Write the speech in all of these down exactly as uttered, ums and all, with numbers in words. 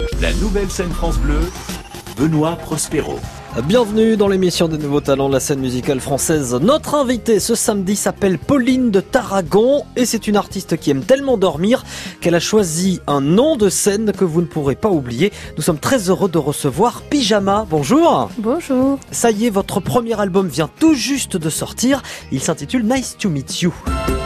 La nouvelle scène France Bleu, Benoît Prospero. Bienvenue dans l'émission des nouveaux talents de la scène musicale française. Notre invitée ce samedi s'appelle Pauline de Tarragon et c'est une artiste qui aime tellement dormir qu'elle a choisi un nom de scène que vous ne pourrez pas oublier. Nous sommes très heureux de recevoir Pyjama. Bonjour. Bonjour. Ça y est, votre premier album vient tout juste de sortir. Il s'intitule Nice to Meet You.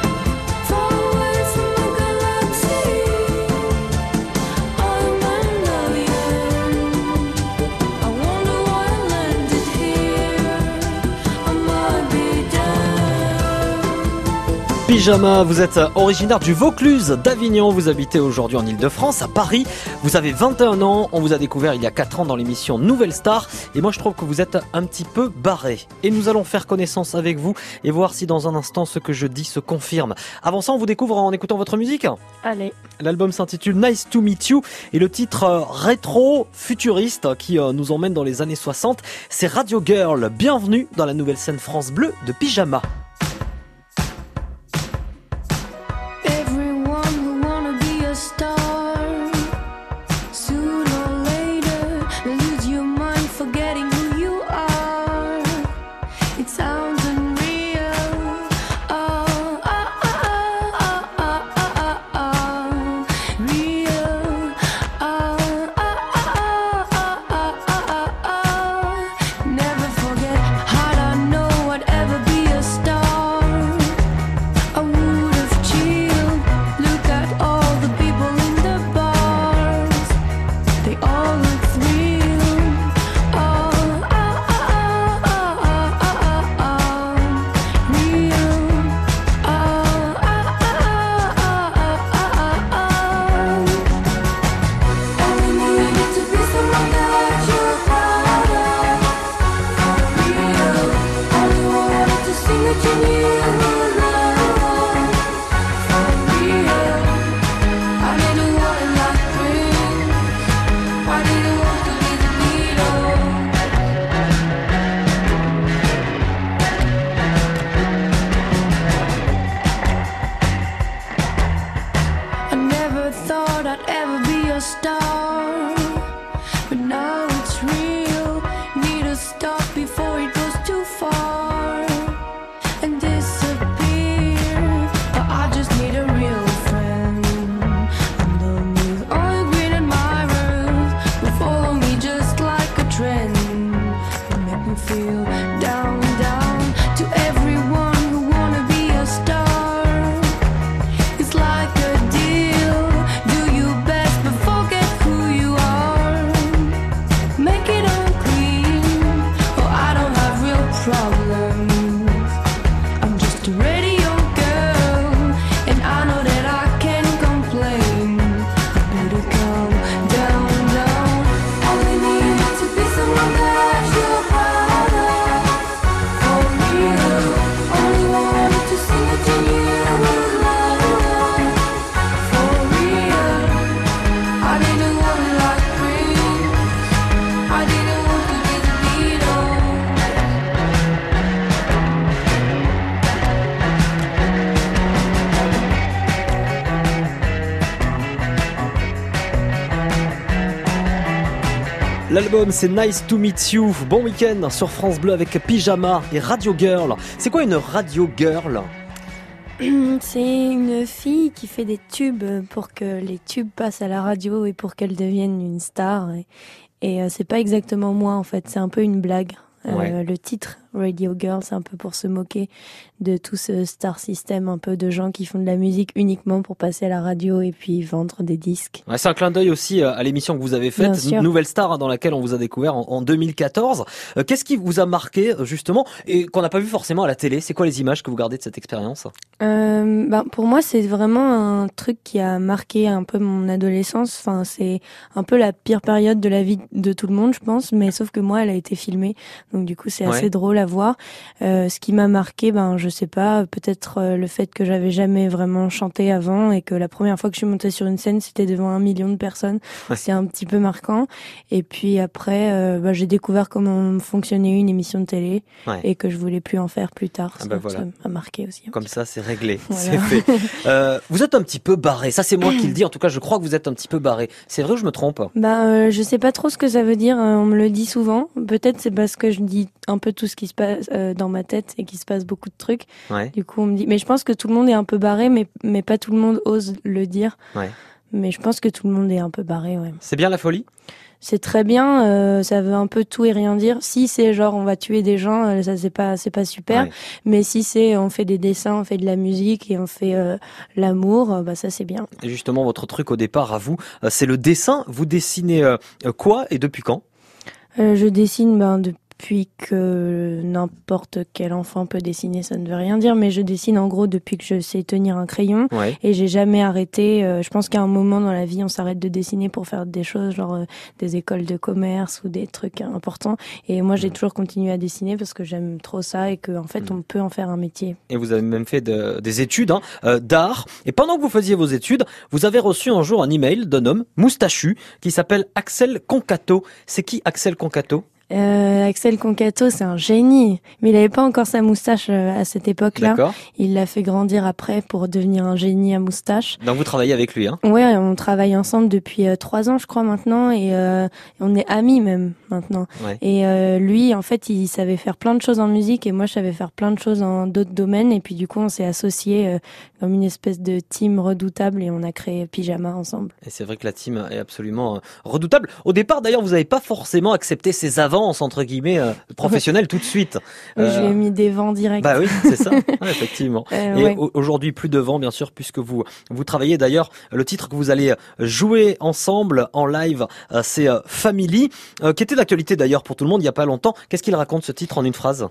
Pyjama, vous êtes originaire du Vaucluse d'Avignon, vous habitez aujourd'hui en Ile-de-France, à Paris. Vous avez vingt et un ans, on vous a découvert il y a quatre ans dans l'émission Nouvelle Star. Et moi je trouve que vous êtes un petit peu barré. Et nous allons faire connaissance avec vous et voir si dans un instant ce que je dis se confirme. Avant ça, on vous découvre en écoutant votre musique. Allez. L'album s'intitule Nice to Meet You et le titre rétro-futuriste qui nous emmène dans les années soixante, c'est Radio Girl. Bienvenue dans la nouvelle scène France Bleu de Pyjama. L'album c'est Nice to Meet You. Bon week-end sur France Bleu avec Pyjama et Radio Girl. C'est quoi une Radio Girl ? C'est une fille qui fait des tubes pour que les tubes passent à la radio et pour qu'elle devienne une star. Et, et euh, c'est pas exactement moi en fait, c'est un peu une blague. Euh, ouais. Le titre Radio Girl, c'est un peu pour se moquer de tout ce star system, un peu de gens qui font de la musique uniquement pour passer à la radio et puis vendre des disques. Ouais, c'est un clin d'œil aussi à l'émission que vous avez faite, Nouvelle Star, dans laquelle on vous a découvert en, en deux mille quatorze. Euh, qu'est-ce qui vous a marqué justement et qu'on n'a pas vu forcément à la télé ? C'est quoi les images que vous gardez de cette expérience ? euh, ben, Pour moi, c'est vraiment un truc qui a marqué un peu mon adolescence. Enfin, c'est un peu la pire période de la vie de tout le monde, je pense, mais sauf que moi, elle a été filmée. Donc du coup, c'est assez ouais. drôle à la voir. Euh, ce qui m'a marqué, ben je sais pas, peut-être euh, le fait que j'avais jamais vraiment chanté avant et que la première fois que je suis montée sur une scène, c'était devant un million de personnes. Ouais. C'est un petit peu marquant. Et puis après, euh, ben, j'ai découvert comment fonctionnait une émission de télé Ouais. et que je voulais plus en faire plus tard. Ah ben voilà. Ça m'a marqué aussi. Comme ça, c'est réglé, Voilà. c'est fait. Euh, vous êtes un petit peu barré, ça c'est moi qui le dis, en tout cas je crois que vous êtes un petit peu barré. C'est vrai ou je me trompe? Bah, euh, je sais pas trop ce que ça veut dire. euh, on me le dit souvent. Peut-être c'est parce que je dis un peu tout ce qui se passe euh, dans ma tête et qu'il se passe beaucoup de trucs. Ouais. Du coup, on me dit. Mais je pense que tout le monde est un peu barré, mais mais pas tout le monde ose le dire. Ouais. Mais je pense que tout le monde est un peu barré. Ouais. C'est bien la folie? C'est très bien. Euh, ça veut un peu tout et rien dire. Si c'est genre on va tuer des gens, euh, ça c'est pas c'est pas super. Ouais. Mais si c'est on fait des dessins, on fait de la musique et on fait euh, l'amour, euh, bah ça c'est bien. Et justement, votre truc au départ à vous, euh, c'est le dessin. Vous dessinez euh, quoi et depuis quand? Euh, je dessine ben, depuis que n'importe quel enfant peut dessiner, ça ne veut rien dire, mais je dessine en gros depuis que je sais tenir un crayon Ouais. et j'ai jamais arrêté. Euh, je pense qu'à un moment dans la vie, on s'arrête de dessiner pour faire des choses, genre euh, des écoles de commerce ou des trucs importants. Et moi, j'ai toujours continué à dessiner parce que j'aime trop ça et qu'en fait, on peut en faire un métier. Et vous avez même fait de- des études hein, euh, d'art. Et pendant que vous faisiez vos études, vous avez reçu un jour un email d'un homme moustachu qui s'appelle Axel Concato. C'est qui Axel Concato? Euh, Axel Concato, c'est un génie, mais il avait pas encore sa moustache euh, à cette époque-là. D'accord. Il l'a fait grandir après pour devenir un génie à moustache. Donc vous travaillez avec lui, hein? Ouais, on travaille ensemble depuis euh, trois ans, je crois maintenant, et euh, on est amis même maintenant. Ouais. Et euh, lui, en fait, il savait faire plein de choses en musique, et moi, je savais faire plein de choses dans d'autres domaines. Et puis du coup, on s'est associés euh, comme une espèce de team redoutable, et on a créé Pyjama ensemble. Et c'est vrai que la team est absolument euh, redoutable. Au départ, d'ailleurs, vous n'avez pas forcément accepté ses avances entre guillemets euh, professionnelles tout de suite. Euh... Je lui ai mis des vents directs. Bah oui, c'est ça, ouais, effectivement. Euh, Et ouais. aujourd'hui, plus de vent, bien sûr, puisque vous vous travaillez. D'ailleurs, le titre que vous allez jouer ensemble en live, euh, c'est euh, Family, euh, qui était d'actualité d'ailleurs pour tout le monde il y a pas longtemps. Qu'est-ce qu'il raconte ce titre en une phrase?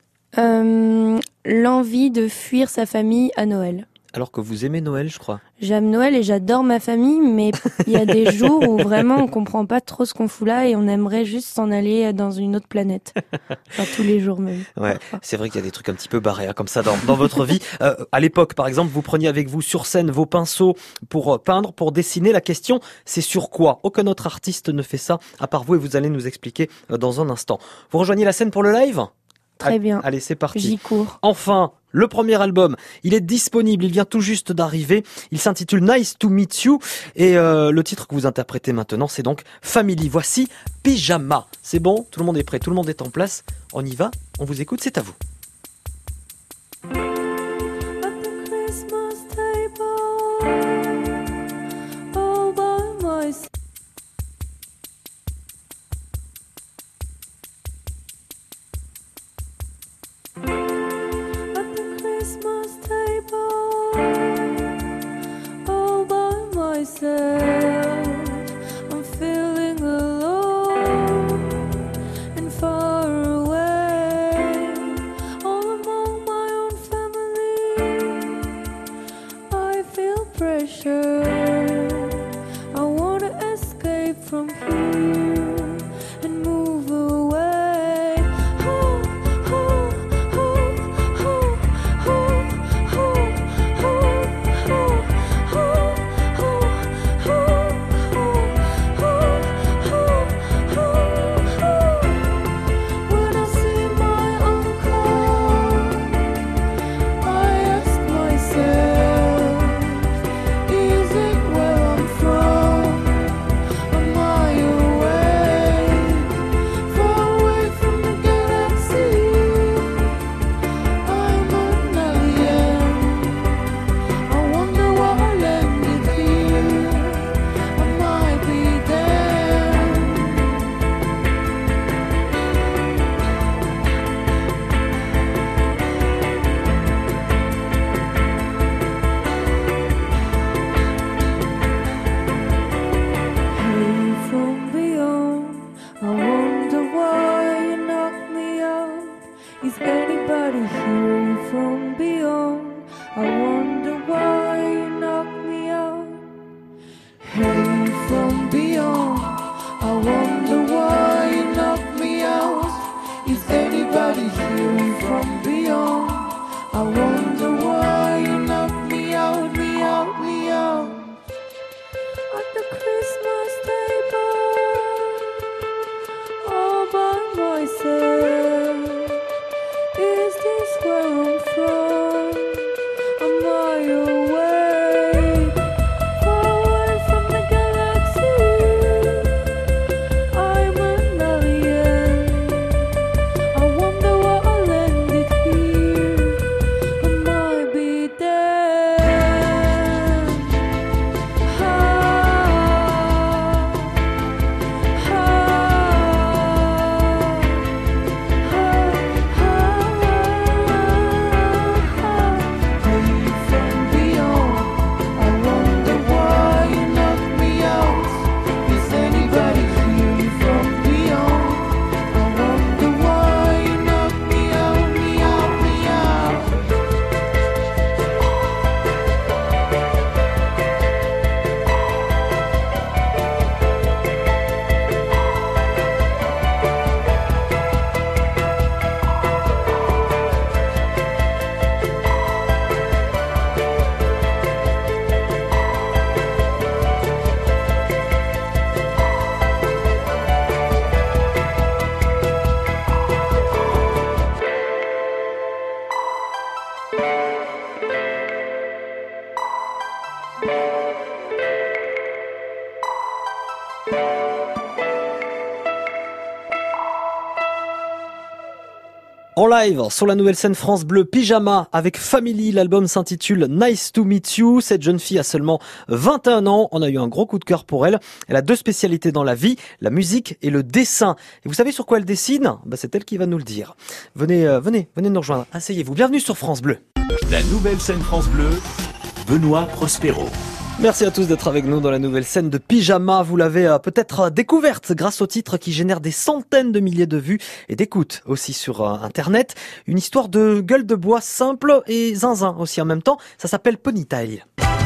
euh, L'envie de fuir sa famille à Noël. Alors que vous aimez Noël, je crois. J'aime Noël et j'adore ma famille, mais il y a des jours où vraiment on comprend pas trop ce qu'on fout là et on aimerait juste s'en aller dans une autre planète. Enfin, tous les jours même. Ouais, parfois. c'est vrai qu'il y a des trucs un petit peu barrés hein, comme ça dans, dans votre vie. Euh, à l'époque, par exemple, vous preniez avec vous sur scène vos pinceaux pour euh, peindre, pour dessiner. La question, c'est sur quoi? Aucun autre artiste ne fait ça, à part vous, et vous allez nous expliquer euh, dans un instant. Vous rejoignez la scène pour le live? Très bien. Allez, c'est parti. J'y cours. Enfin, le premier album, il est disponible, il vient tout juste d'arriver. Il s'intitule Nice to Meet You et euh, le titre que vous interprétez maintenant, c'est donc Family. Voici Pyjama. C'est bon, tout le monde est prêt, tout le monde est en place. On y va, on vous écoute, c'est à vous. I'm feeling alone and far away. En live, sur la nouvelle scène France Bleu, Pyjama avec Family. L'album s'intitule Nice to Meet You. Cette jeune fille a seulement vingt et un ans. On a eu un gros coup de cœur pour elle. Elle a deux spécialités dans la vie, la musique et le dessin. Et vous savez sur quoi elle dessine? Bah, c'est elle qui va nous le dire. Venez, euh, venez, venez nous rejoindre. Asseyez-vous. Bienvenue sur France Bleu. La nouvelle scène France Bleu, Benoît Prospero. Merci à tous d'être avec nous dans la nouvelle scène de Pyjama. Vous l'avez euh, peut-être découverte grâce au titre qui génère des centaines de milliers de vues et d'écoutes aussi sur euh, Internet. Une histoire de gueule de bois simple et zinzin aussi en même temps. Ça s'appelle Ponytail.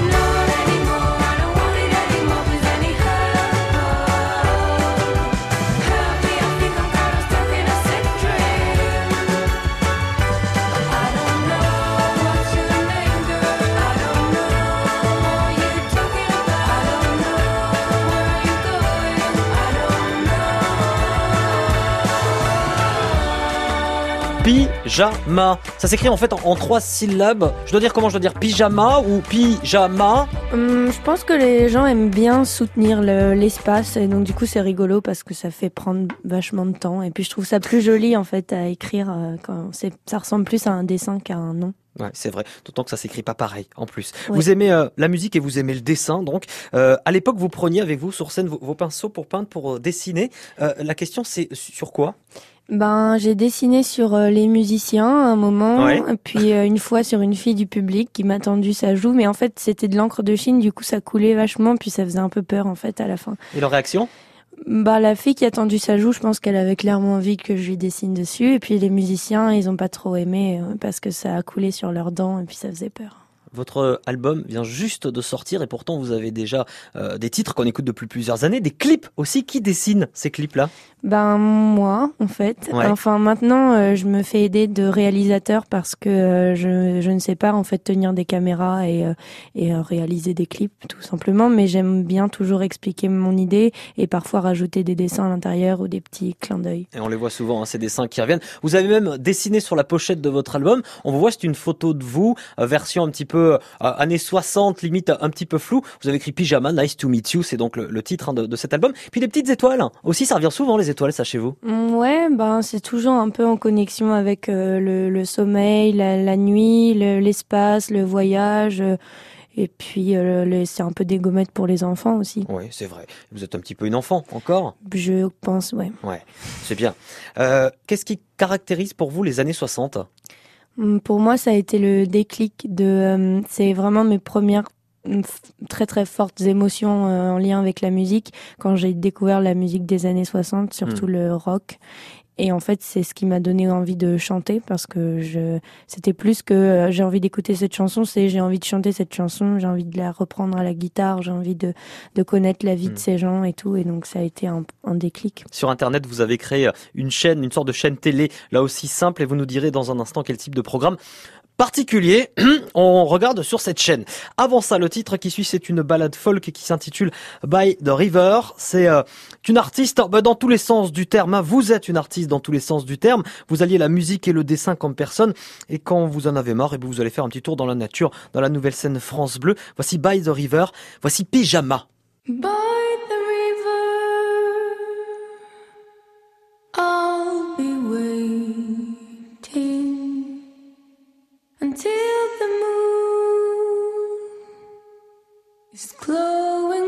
Pyjama. Ça s'écrit en fait en, en trois syllabes. Je dois dire comment je dois dire pyjama ou pyjama. Hum, je pense que les gens aiment bien soutenir le- l'espace et donc du coup c'est rigolo parce que ça fait prendre vachement de temps et puis je trouve ça plus joli en fait à écrire euh, quand c'est, ça ressemble plus à un dessin qu'à un nom. Ouais, c'est vrai. D'autant que ça s'écrit pas pareil en plus. Ouais. Vous aimez euh, la musique et vous aimez le dessin. Donc, euh, à l'époque, vous preniez avec vous sur scène vos, vos pinceaux pour peindre, pour euh, dessiner. Euh, la question, c'est sur quoi? Ben j'ai dessiné sur euh, les musiciens à un moment, Ouais. et puis euh, une fois sur une fille du public qui m'a tendu sa joue, mais en fait c'était de l'encre de Chine, du coup ça coulait vachement, puis ça faisait un peu peur en fait à la fin. Et leur réaction? Bah la fille qui a tendu sa joue, je pense qu'elle avait clairement envie que je lui dessine dessus, et puis les musiciens ils ont pas trop aimé euh, parce que ça a coulé sur leurs dents et puis ça faisait peur. Votre album vient juste de sortir et pourtant vous avez déjà euh, des titres qu'on écoute depuis plusieurs années, des clips aussi. Qui dessinent ces clips-là? Ben moi en fait, Ouais. enfin maintenant euh, je me fais aider de réalisateurs parce que euh, je, je ne sais pas en fait tenir des caméras et, euh, et euh, réaliser des clips tout simplement, mais j'aime bien toujours expliquer mon idée et parfois rajouter des dessins à l'intérieur ou des petits clins d'œil. Et on les voit souvent, hein, ces dessins qui reviennent. Vous avez même dessiné sur la pochette de votre album. On vous voit, c'est une photo de vous, euh, version un petit peu euh, années soixante, limite un petit peu floue. Vous avez écrit Pyjama, Nice to Meet You, c'est donc le, le titre hein, de, de cet album. Puis des petites étoiles hein. Aussi, ça revient souvent les étoiles, ça chez vous. Ouais, ben c'est toujours un peu en connexion avec euh, le, le sommeil, la, la nuit, le- l'espace, le voyage. euh, Et puis, euh, le- c'est un peu des gommettes pour les enfants aussi. Oui, c'est vrai. Vous êtes un petit peu une enfant encore. Je pense, ouais. Ouais, c'est bien. Euh, Qu'est-ce qui caractérise pour vous les années soixante? Hum, Pour moi, ça a été le déclic de. euh, c'est vraiment mes premières hum, f- très très fortes émotions euh, en lien avec la musique quand j'ai découvert la musique des années soixante, surtout le rock. Et en fait, c'est ce qui m'a donné envie de chanter parce que je, c'était plus que euh, j'ai envie d'écouter cette chanson, c'est j'ai envie de chanter cette chanson, j'ai envie de la reprendre à la guitare, j'ai envie de, de connaître la vie Mm. de ces gens et tout. Et donc, ça a été un, un déclic. Sur Internet, vous avez créé une chaîne, une sorte de chaîne télé, là aussi simple, et vous nous direz dans un instant quel type de programme particulier on regarde sur cette chaîne. Avant ça, le titre qui suit, c'est une ballade folk qui s'intitule By the River. C'est euh, une artiste bah, dans tous les sens du terme. Hein. Vous êtes une artiste dans tous les sens du terme. Vous alliez la musique et le dessin comme personne. Et quand vous en avez marre, et vous allez faire un petit tour dans la nature, dans la nouvelle scène France Bleu. Voici By the River. Voici Pyjama. By the river, I'll be waiting until the moon is glowing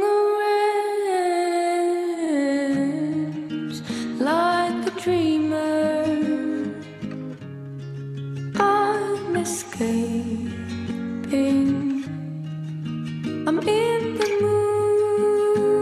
orange like a dreamer. I'm escaping. I'm in the mood.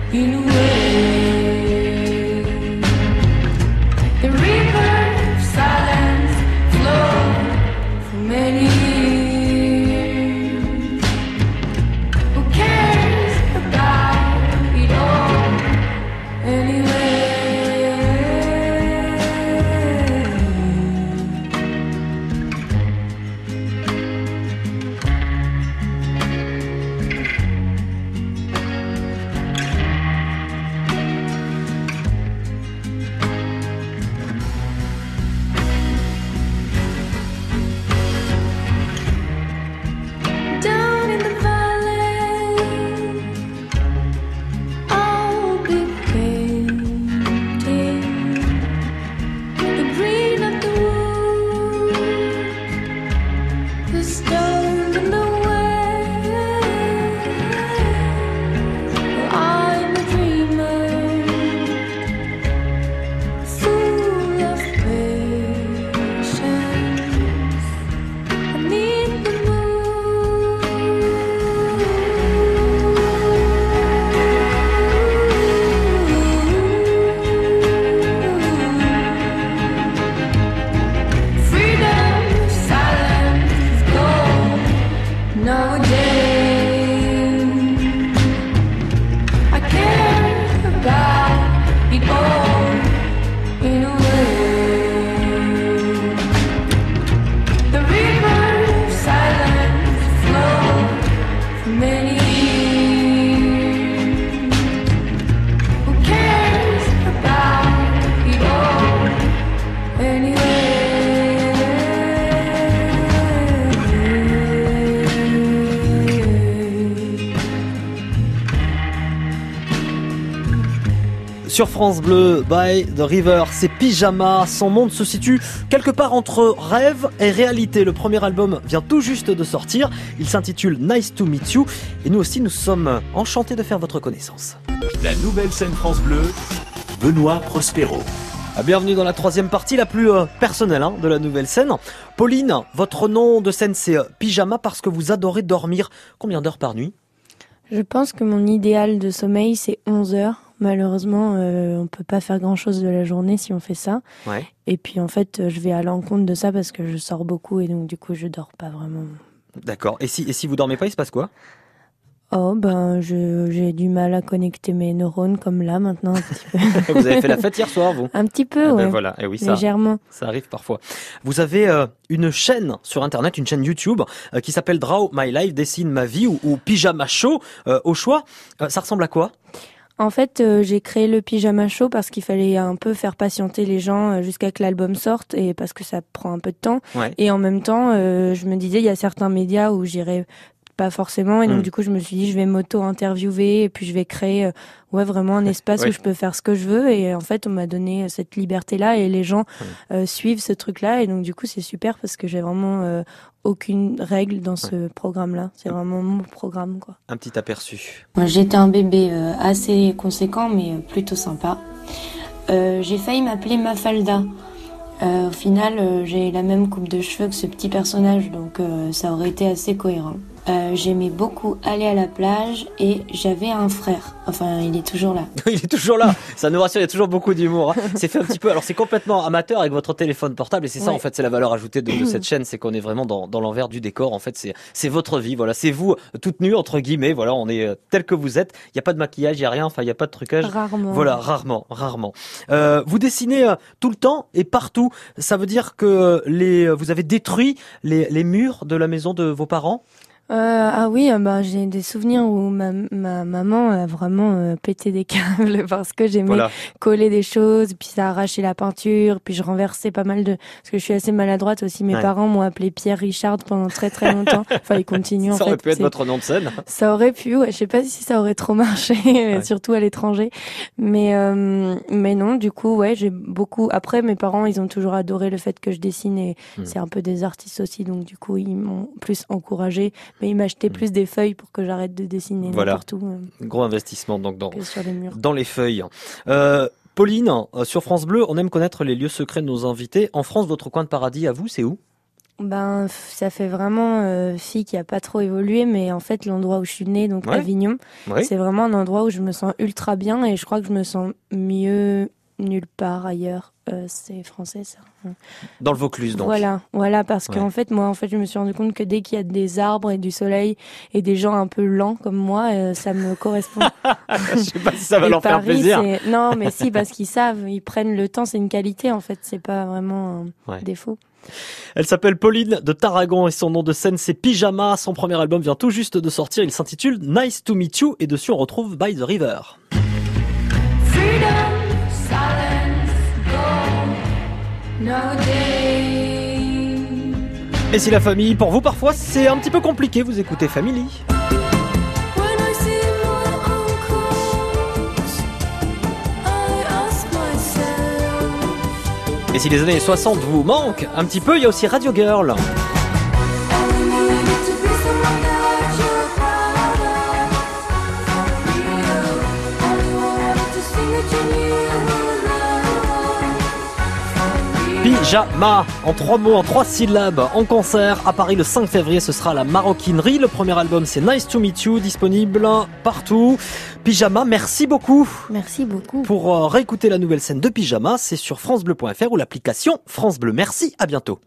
in a way. The river of silence flowed for many years. Who cares about it all anyway? Down in the valley, I'll be painting the green of the woods, the stone in the way. I'm a dreamer, full of patience. I need the freedom, silence, gold. Nowadays, I care about it all in a way. The river of silence flowed for many years. Who cares about it all anyway? Sur France Bleu, by The River, c'est Pyjama. Son monde se situe quelque part entre rêve et réalité. Le premier album vient tout juste de sortir. Il s'intitule Nice to Meet You. Et nous aussi, nous sommes enchantés de faire votre connaissance. La nouvelle scène France Bleu, Benoît Prospero. Ah, bienvenue dans la troisième partie, la plus euh, personnelle hein, de la nouvelle scène. Pauline, votre nom de scène, c'est euh, Pyjama parce que vous adorez dormir. Combien d'heures par nuit ? Je pense que mon idéal de sommeil, c'est onze heures. Malheureusement, euh, on peut pas faire grand-chose de la journée si on fait ça. Ouais. Et puis en fait, je vais à l'encontre de ça parce que je sors beaucoup et donc du coup, je dors pas vraiment. D'accord. Et si, et si vous dormez pas, il se passe quoi ? Oh, ben, je, j'ai du mal à connecter mes neurones comme là maintenant un petit peu. Vous avez fait la fête hier soir, vous ? Un petit peu, Ah ben ouais. voilà. Et oui, ça, Légèrement. ça arrive parfois. Vous avez euh, une chaîne sur Internet, une chaîne YouTube euh, qui s'appelle Draw My Life, dessine ma vie ou, ou Pyjama Show euh, au choix. Euh, ça ressemble à quoi ? En fait, euh, j'ai créé le pyjama show parce qu'il fallait un peu faire patienter les gens euh, jusqu'à que l'album sorte et parce que ça prend un peu de temps. Ouais. Et en même temps, euh, je me disais, il y a certains médias où j'irais pas forcément. Et donc, Mm. du coup, je me suis dit, je vais m'auto-interviewer et puis je vais créer euh, ouais, vraiment un espace Ouais. où je peux faire ce que je veux. Et en fait, on m'a donné cette liberté-là et les gens euh, suivent ce truc-là. Et donc, du coup, c'est super parce que j'ai vraiment euh, aucune règle dans ce programme-là. C'est vraiment mon programme, quoi. Un petit aperçu. Moi, j'étais un bébé euh, assez conséquent, mais euh, plutôt sympa. Euh, j'ai failli m'appeler Mafalda. Euh, au final, euh, j'ai la même coupe de cheveux que ce petit personnage, donc euh, ça aurait été assez cohérent. Euh, j'aimais beaucoup aller à la plage et j'avais un frère. Enfin, il est toujours là. Il est toujours là. Ça nous rassure, il y a toujours beaucoup d'humour. hein. C'est fait un petit peu. Alors c'est complètement amateur avec votre téléphone portable et c'est ça Ouais. en fait, c'est la valeur ajoutée de, de cette chaîne, c'est qu'on est vraiment dans, dans l'envers du décor. En fait, c'est c'est votre vie. Voilà, c'est vous toute nue entre guillemets. Voilà, on est euh, tel que vous êtes. Il y a pas de maquillage, il y a rien. Enfin, il y a pas de trucage. Rarement. Voilà, rarement, rarement. Euh, vous dessinez euh, tout le temps et partout. Ça veut dire que les vous avez détruit les, les murs de la maison de vos parents. Euh, ah oui, euh, bah, j'ai des souvenirs où ma, ma maman a vraiment euh, pété des câbles parce que j'aimais Voilà. coller des choses, puis ça arrachait la peinture, puis je renversais pas mal de... Parce que je suis assez maladroite aussi, mes Ouais. parents m'ont appelé Pierre Richard pendant très très longtemps. Enfin, ils continuent en Ça fait. aurait pu être c'est- votre nom de scène. Ça aurait pu, ouais. Je sais pas si ça aurait trop marché, Ouais. surtout à l'étranger. Mais euh, mais non, du coup, ouais, j'ai beaucoup. Après, mes parents, ils ont toujours adoré le fait que je dessine et Hmm. c'est un peu des artistes aussi, donc du coup, ils m'ont plus encouragé. Mais ils m'achetaient Hmm. plus des feuilles pour que j'arrête de dessiner Voilà. n'importe où euh, Gros investissement donc dans que sur les murs. dans les feuilles. Euh, Pauline, euh, sur France Bleu, on aime connaître les lieux secrets de nos invités. En France, votre coin de paradis à vous, c'est où ? Ben, f- ça fait vraiment euh, fille qui a pas trop évolué, mais en fait, l'endroit où je suis née, donc Ouais. Avignon, Oui. c'est vraiment un endroit où je me sens ultra bien et je crois que je me sens mieux nulle part ailleurs. Euh, c'est français, ça. Dans le Vaucluse, donc. Voilà, voilà, parce Ouais. qu'en fait, moi, en fait, je me suis rendu compte que dès qu'il y a des arbres et du soleil et des gens un peu lents comme moi, euh, ça me correspond. Je sais pas si ça va Et leur faire Paris, plaisir. c'est- Non, mais si, parce qu'ils savent, ils prennent le temps, c'est une qualité, en fait, c'est pas vraiment un Ouais. défaut. Elle s'appelle Pauline de Tarragon et son nom de scène c'est Pyjama. Son premier album vient tout juste de sortir. Il s'intitule Nice to Meet You et dessus on retrouve By the River. Freedom, silence, go, no day. Et si la famille, pour vous parfois c'est un petit peu compliqué, vous écoutez Family. When I see my uncles, I ask myself, Et si les années soixante vous manquent un petit peu, il y a aussi Radio Girl. all we need to be someone that you're proud of. Real, only wanted to sing it to you, love. Pyjama, en trois mots, en trois syllabes, en concert à Paris le cinq février, ce sera la Maroquinerie. Le premier album c'est Nice to Meet You, disponible partout. Pyjama, merci beaucoup. Merci beaucoup. Pour euh, réécouter la nouvelle scène de Pyjama, c'est sur francebleu point f r ou l'application France Bleu. Merci, à bientôt.